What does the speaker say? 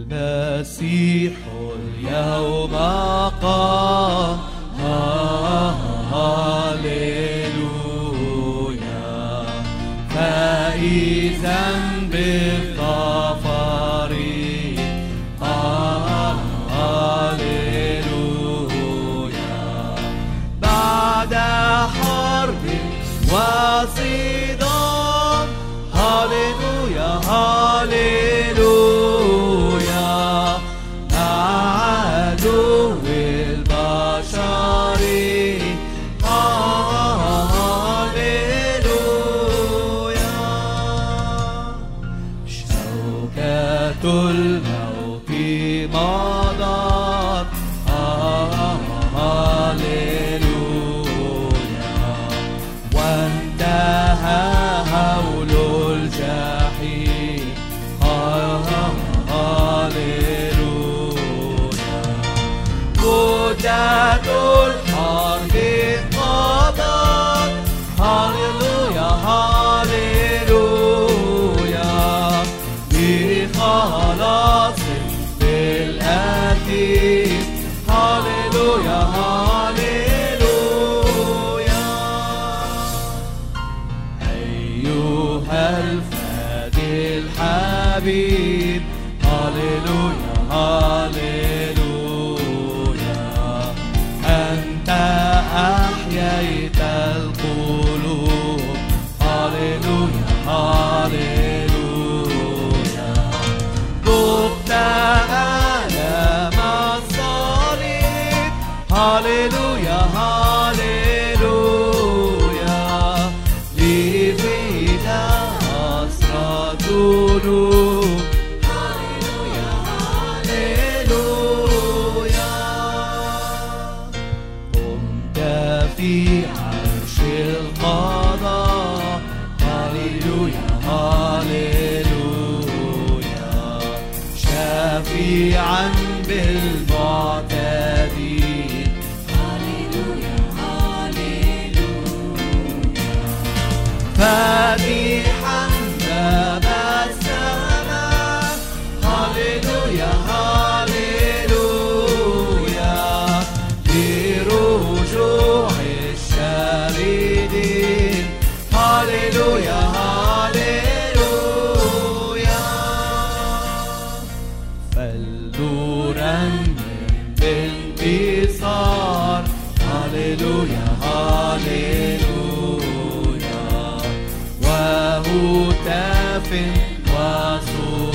المسيح اليوم قام، هاليلويا. فإذا بالظفر هاليلويا. بعد حرب وصدام، هاليلويا هاليلويا. مع عدو البشر هاليلويا. شوكة الموت مضت، هاليلويا. وانتهى هول الجحيم، هاليلويا. مدة الحرب انقضت، هاليلويا هاليلويا. بخلاص بالآتي، هاليلويا هاليلويا. أيها الفادي الحبيب، هاليلويا هاليلويا. أنت أحييت القلوب، هاليلويا هاليلويا. ذقت آلام الصليب، هاليلويا هاليلويا. لفدا أسرى الذنوب، هاليلويا هاليلويا. قمت في عرش القضاء، هاليلويا هاليلويا. شفيعا بالمعتدين، هاليلويا هاليلويا. فاتحا باب السماء، هاليلويا هاليلويا. لرجوع الشاردين، هاليلويا هاليلويا. فلنرنم بانتصار، هاليلويا هاليلويا. وهتاف وصوت